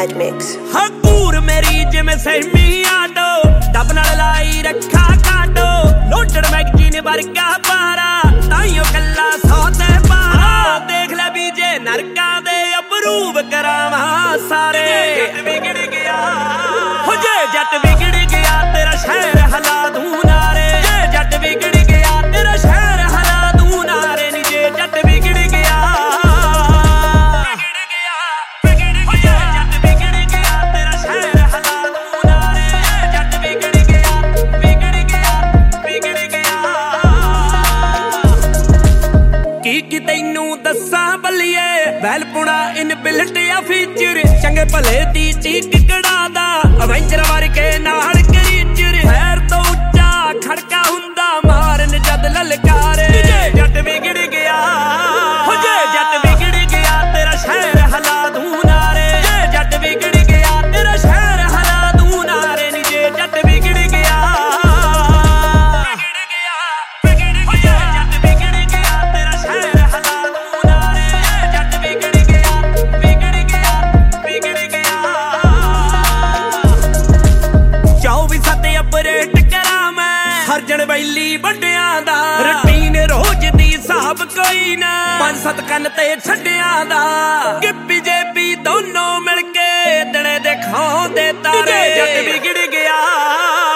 Mad Mix. ਹਕੂਰ ਮੇਰੀ ਜਿਵੇਂ ਸਹਿਮੀ auto ਡੱਬ ਨਾਲ ਲਾਈ ਰੱਖਾ ਕਾਟੋ ਲੋਟੜ ਮੈਗਜ਼ੀਨ ਵਰਗਾ ਪਾਰਾ ਤਾਈਓ ਕੱਲਾ ਸੌ ਤੇ ਪਾਰਾ ਦੇਖ ਲੈ ਵੀ ਜੇ ਨਰਕਾਂ ਦੇ ਅਪਰੂਵ ਕਰਾਵਾਂ ਸਾਰੇ ਜੱਟ ਵਿਗੜ ਗਿਆ ਹੋ ਜੇ ਜੱਟ ਵਿਗੜ ਗਿਆ ਤੇਰਾ ਸ਼ਹਿਰ ਹਲਾ ਦੂੰ ਨਾਰੇ ਜੇ ਜੱਟ ਵਿਗੜ ਗਿਆ ਤੇਰਾ ਸ਼ਹਿਰ ਹਲਾ ਦੂੰ ਨਾਰੇ ਨੀ ਜੇ ਜੱਟ ਵਿਗੜ ਗਿਆ ਕੀ ਤੈਨੂੰ ਦੱਸਾਂ ਬੱਲੀਏ ਵੈਲਪੁਣਾ ਇਨ ਬਿਲਟ ਆ ਫੀਚਰ ਚੰਗੇ ਭਲੇ ਦੀ ਚੀਕ ਕੜਾਦਾ ਅਵੈਂਜਰ ਵਰਗੇ ਨਾਲ ਕਰੀਚਰ ਫੈਰ ਤੋਂ ਉੱਚਾ ਖੜਕਾ ਹੁੰਦਾ ਮਾਰਨ ਜਦ ਲਲਕਾਰੇ ਜੱਟ ਵਿਗੜ ਗਿਆ ਹੋ ਜੇ ਜੱਟ ਵਿਗੜ ਗਿਆ ਤੇਰਾ ਸ਼ਹਿਰ ਹਲਾ ਦੂੰ ਨਾਰੇ ਜੇ ਜੱਟ ਵਿਗੜ ਗਿਆ ਤੇਰਾ ਸ਼ਹਿਰ ਹਲਾ ਦੂੰ ਨਾਰੇ ਨੀ ਜੇ ਜੱਟ ਵਿਗੜ ਗਿਆ ਹਰਜਣ ਬੈਲੀ ਵੱਡਿਆਂ ਦਾ ਰੁਟੀਨ ਰੋਜ਼ ਦੀ ਹਿਸਾਬ ਕੋਈ ਨਾ 5-7 ਕੰਨ ਤੇ ਛੱਡਿਆਂ ਦਾ ਗਿੱਪੀ ਜੇਪੀ ਦੋਨੋਂ ਮਿਲ ਕੇ ਦਿਨੇ ਦਿਖਾਉਂਦੇ ਤਾਰੇ ਜੱਟ ਵਿਗੜ ਗਿਆ